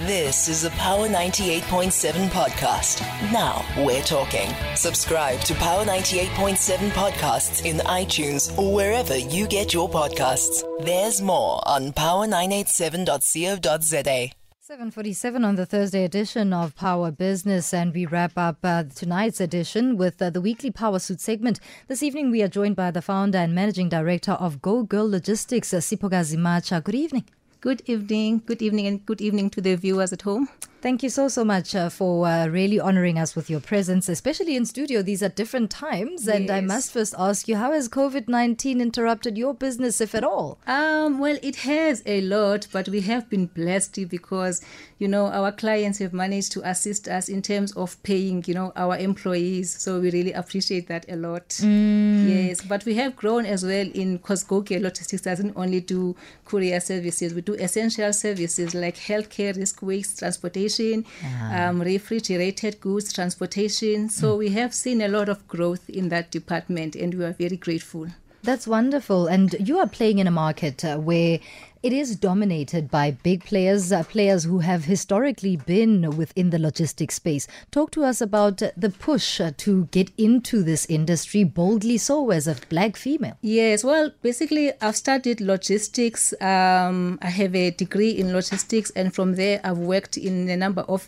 This is a Power 98.7 podcast. Now we're talking. Subscribe to Power 98.7 podcasts in iTunes or wherever you get your podcasts. There's more on power987.co.za. 7:47 on the Thursday edition of Power Business, and we wrap up tonight's edition with the weekly Power Suit segment. This evening we are joined by the founder and managing director of Go Girl Logistics, Siphokazi Matsha. Good evening. Good evening, and good evening to the viewers at home. Thank you so much for really honoring us with your presence, especially in studio. These are different times, and I must first ask you, how has COVID-19 interrupted your business, if at all? Well, it has a lot, but we have been blessed because, our clients have managed to assist us in terms of paying, our employees. So we really appreciate that a lot. Yes, but we have grown as well because Go Girl Logistics doesn't only do courier services. We do essential services like healthcare, risk waste, transportation, refrigerated goods, transportation. So we have seen a lot of growth in that department, and we are very grateful. That's wonderful. And you are playing in a market where it is dominated by big players, players who have historically been within the logistics space. Talk to us about the push to get into this industry boldly so as a black female. Yes, well, basically I've studied logistics. I have a degree in logistics, and from there I've worked in a number of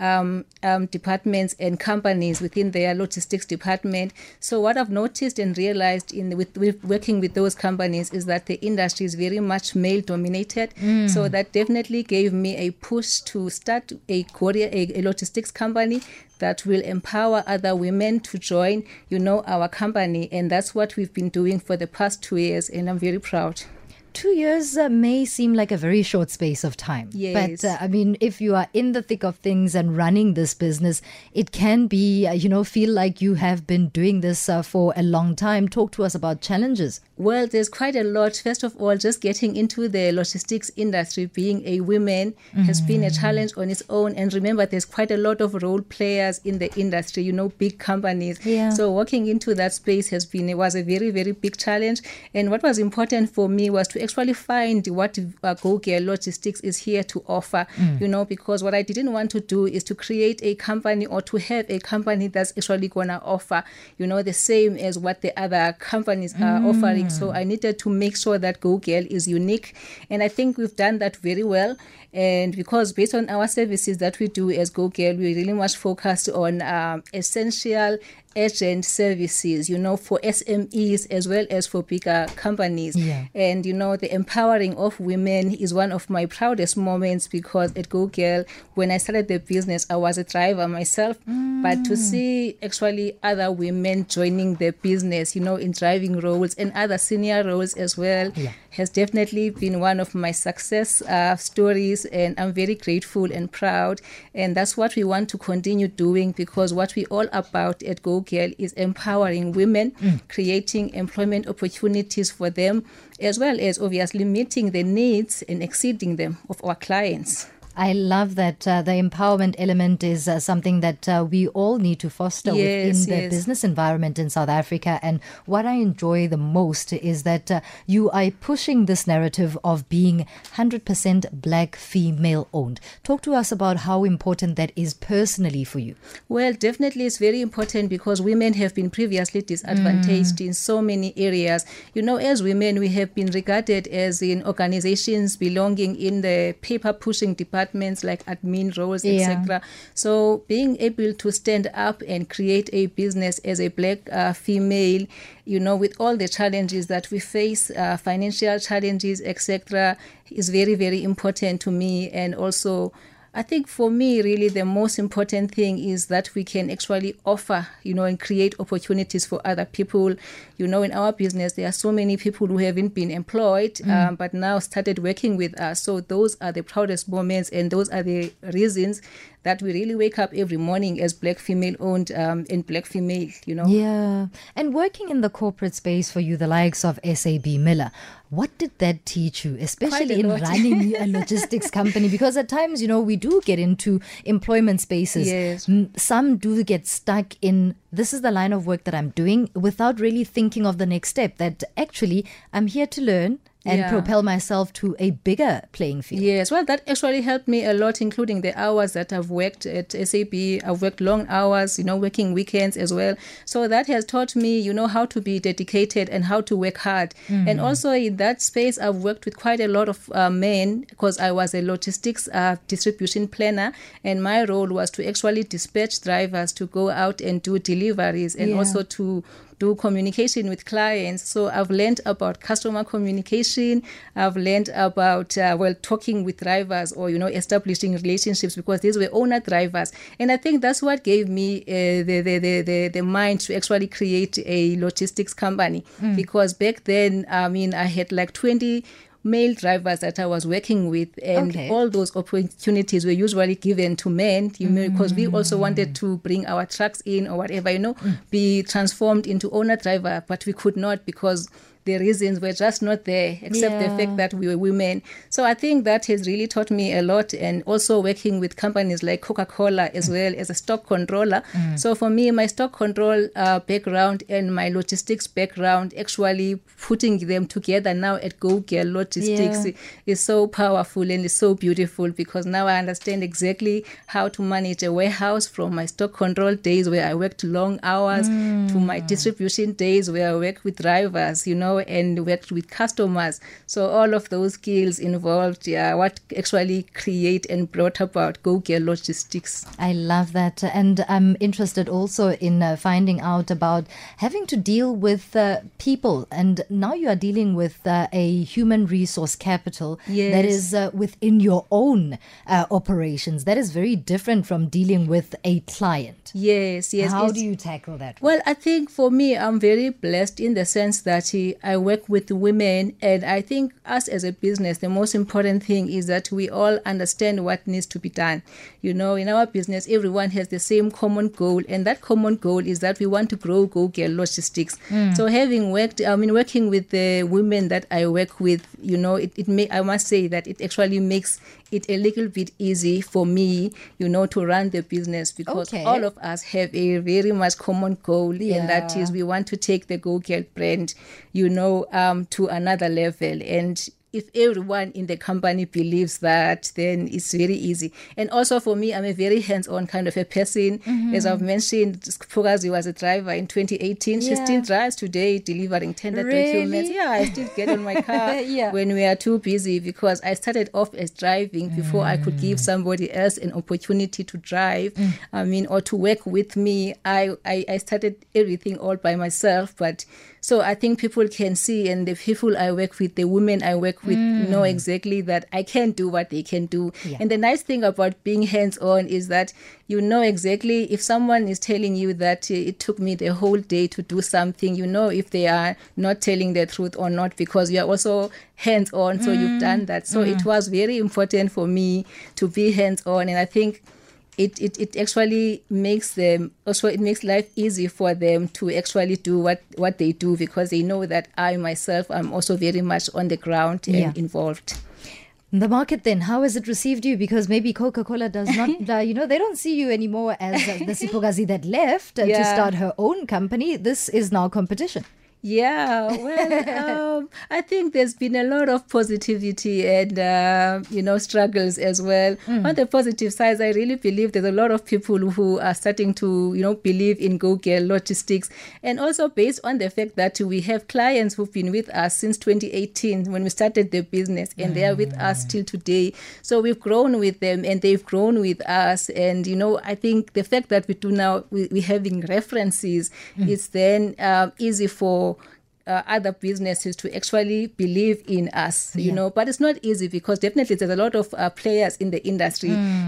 departments and companies within their logistics department. So what I've noticed and realized with working with those companies is that the industry is very much male dominated. So that definitely gave me a push to start a logistics company that will empower other women to join, our company. And that's what we've been doing for the past 2 years, and I'm very proud. 2 years may seem like a very short space of time. Yes. But, if you are in the thick of things and running this business, it can be, feel like you have been doing this for a long time. Talk to us about challenges. Well, there's quite a lot. First of all, just getting into the logistics industry, being a woman, has been a challenge on its own. And remember, there's quite a lot of role players in the industry, big companies. Yeah. So walking into that space was a very, very big challenge. And what was important for me was to actually find what Go Girl Logistics is here to offer, because what I didn't want to do is to create a company or to have a company that's actually going to offer, the same as what the other companies are offering. So I needed to make sure that Go Girl is unique. And I think we've done that very well. And because based on our services that we do as Go Girl, we really much focused on essential agent services, for SMEs as well as for bigger companies. Yeah. And, the empowering of women is one of my proudest moments, because at Go Girl, when I started the business, I was a driver myself. But to see actually other women joining the business, in driving roles and other senior roles as well, has definitely been one of my success stories. And I'm very grateful and proud. And that's what we want to continue doing, because what we're all about at Go Girl is empowering women, creating employment opportunities for them, as well as obviously meeting the needs and exceeding them of our clients. I love that the empowerment element is something that we all need to foster within the business environment in South Africa. And what I enjoy the most is that you are pushing this narrative of being 100% black female owned. Talk to us about how important that is personally for you. Well, definitely it's very important, because women have been previously disadvantaged in so many areas. As women, we have been regarded as in organizations belonging in the paper pushing department, like admin roles, etc. So being able to stand up and create a business as a black female, with all the challenges that we face, financial challenges, etc., is very, very important to me. And also, I think for me, really, the most important thing is that we can actually offer, and create opportunities for other people. In our business, there are so many people who haven't been employed, but now started working with us. So those are the proudest moments, and those are the reasons that we really wake up every morning as black female owned and black female, Yeah. And working in the corporate space for you, the likes of SAB Miller, what did that teach you, especially in running a logistics company? Because at times, we do get into employment spaces. Yes. Some do get stuck in, this is the line of work that I'm doing, without really thinking of the next step, that actually I'm here to learn and propel myself to a bigger playing field. Yes, well, that actually helped me a lot, including the hours that I've worked at SAP. I've worked long hours, working weekends as well. So that has taught me, how to be dedicated and how to work hard. And also in that space, I've worked with quite a lot of men, because I was a logistics distribution planner, and my role was to actually dispatch drivers to go out and do deliveries and also to do communication with clients. So I've learned about customer communication. I've learned about, talking with drivers or, establishing relationships, because these were owner drivers. And I think that's what gave me the mind to actually create a logistics company. Because back then, I had like 20 male drivers that I was working with, and all those opportunities were usually given to men, because we also wanted to bring our trucks in or whatever, be transformed into owner driver, but we could not because the reasons were just not there, except the fact that we were women. So I think that has really taught me a lot, and also working with companies like Coca-Cola as well as a stock controller. So for me, my stock control background and my logistics background, actually putting them together now at Go Girl Logistics is so powerful and is so beautiful, because now I understand exactly how to manage a warehouse, from my stock control days where I worked long hours to my distribution days where I worked with drivers, and worked with customers. So all of those skills involved, what actually create and brought about Go Girl Logistics. I love that. And I'm interested also in finding out about having to deal with people. And now you are dealing with a human resource capital that is within your own operations. That is very different from dealing with a client. Yes. How do you tackle that? Well, I think for me, I'm very blessed in the sense that I work with women, and I think us as a business, the most important thing is that we all understand what needs to be done. In our business, everyone has the same common goal, and that common goal is that we want to grow Go Girl Logistics. So having working with the women that I work with, I must say that it actually makes it a little bit easy for me, to run the business, because all of us have a very much common goal, and that is we want to take the Go Girl brand, to another level. And if everyone in the company believes that, then it's very easy. And also for me, I'm a very hands-on kind of a person. As I've mentioned, Fugazi was a driver in 2018. She still drives today, delivering tender documents. Yeah, I still get on my car when we are too busy, because I started off as driving before I could give somebody else an opportunity to drive, or to work with me. I started everything all by myself, but so I think people can see, and the people I work with, the women I work with, know exactly that I can do what they can do. And the nice thing about being hands-on is that you know exactly if someone is telling you that it took me the whole day to do something, if they are not telling the truth or not, because you are also hands-on, so you've done that. So it was very important for me to be hands-on, and I think it actually makes them also, it makes life easy for them to actually do what they do, because they know that I myself am also very much on the ground and involved. The market then, how has it received you? Because maybe Coca-Cola does not, they don't see you anymore as the Sipokazi that left to start her own company. This is now competition. Yeah, well, I think there's been a lot of positivity and, struggles as well. On the positive side, I really believe there's a lot of people who are starting to, believe in Go Girl Logistics. And also based on the fact that we have clients who've been with us since 2018 when we started the business, and they are with us till today. So we've grown with them and they've grown with us. And, I think the fact that we do now, we're having references, it's then easy for other businesses to actually believe in us, but it's not easy, because definitely there's a lot of players in the industry.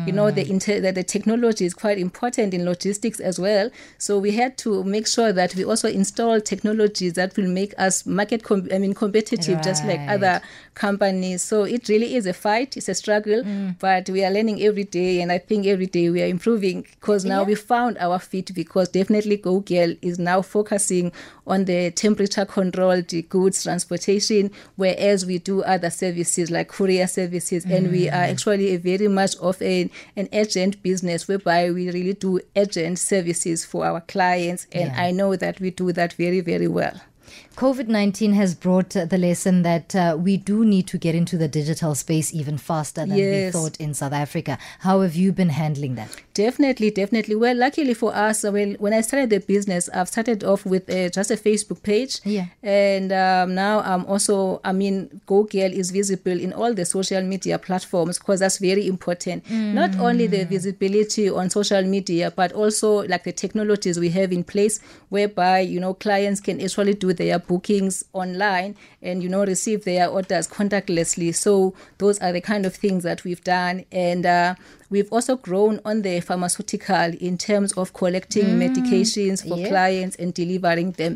The technology is quite important in logistics as well. So we had to make sure that we also install technologies that will make us competitive, just like other companies. So it really is a fight. It's a struggle, but we are learning every day, and I think every day we are improving, because now we found our feet, because definitely Go Girl is now focusing on the temperature controlled goods transportation, whereas we do other services like courier services, and we are actually very much of an agent business, whereby we really do agent services for our clients, and I know that we do that very, very well. COVID-19 has brought the lesson that we do need to get into the digital space even faster than we thought in South Africa. How have you been handling that? Definitely. Well, luckily for us, when I started the business, I've started off with just a Facebook page. Yeah. And now I'm also, Go Girl is visible in all the social media platforms because that's very important. Not only the visibility on social media, but also like the technologies we have in place whereby, clients can actually do their bookings online and, receive their orders contactlessly. So those are the kind of things that we've done. And we've also grown on the pharmaceutical in terms of collecting medications for clients and delivering them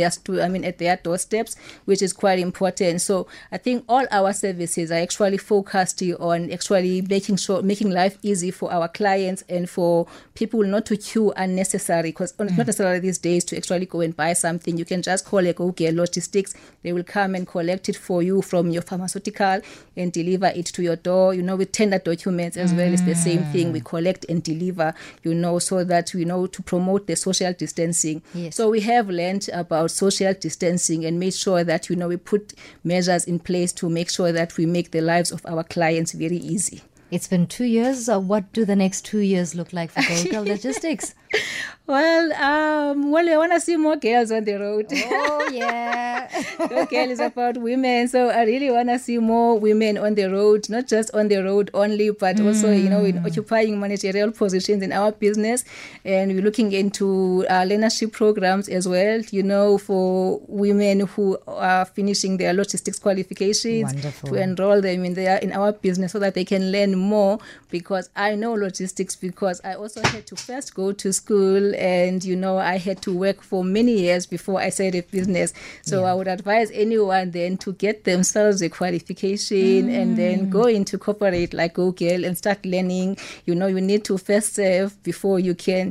at their doorsteps, which is quite important. So I think all our services are actually focused on actually making life easy for our clients and for people not to queue unnecessary, because it's not necessary these days to actually go and buy something. You can just call a Go Girl Logistics. They will come and collect it for you from your pharmaceutical and deliver it to your door. With tender documents as well as the same thing. We collect and deliver, so that to promote the social distancing. Yes. So we have learned about social distancing and made sure that, we put measures in place to make sure that we make the lives of our clients very easy. It's been 2 years. What do the next 2 years look like for Go Girl Logistics? Well, I want to see more girls on the road. Oh, yeah. Go Girl is about women. So I really want to see more women on the road, not just on the road only, but also, in occupying managerial positions in our business. And we're looking into leadership programs as well, for women who are finishing their logistics qualifications. Wonderful. To enroll them in our business so that they can learn more, because I know logistics because I also had to first go to school and, I had to work for many years before I started a business. So I would advise anyone then to get themselves a qualification and then go into corporate like Go Girl and start learning. You need to first serve before you can,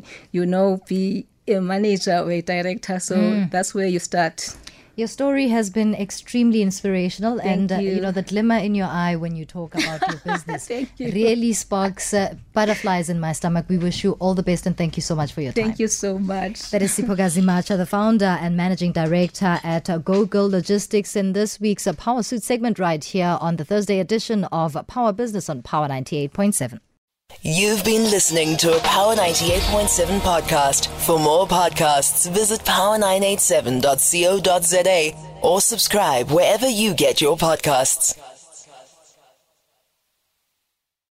be a manager or a director. So that's where you start. Your story has been extremely inspirational. Thank you. The glimmer in your eye when you talk about your business Thank you. really sparks butterflies in my stomach. We wish you all the best and thank you so much for your time. Thank you so much. That is Siphokazi Matsha, the founder and managing director at Go Girl Logistics, in this week's Power Suit segment right here on the Thursday edition of Power Business on Power 98.7. You've been listening to a Power 98.7 podcast. For more podcasts, visit power987.co.za or subscribe wherever you get your podcasts.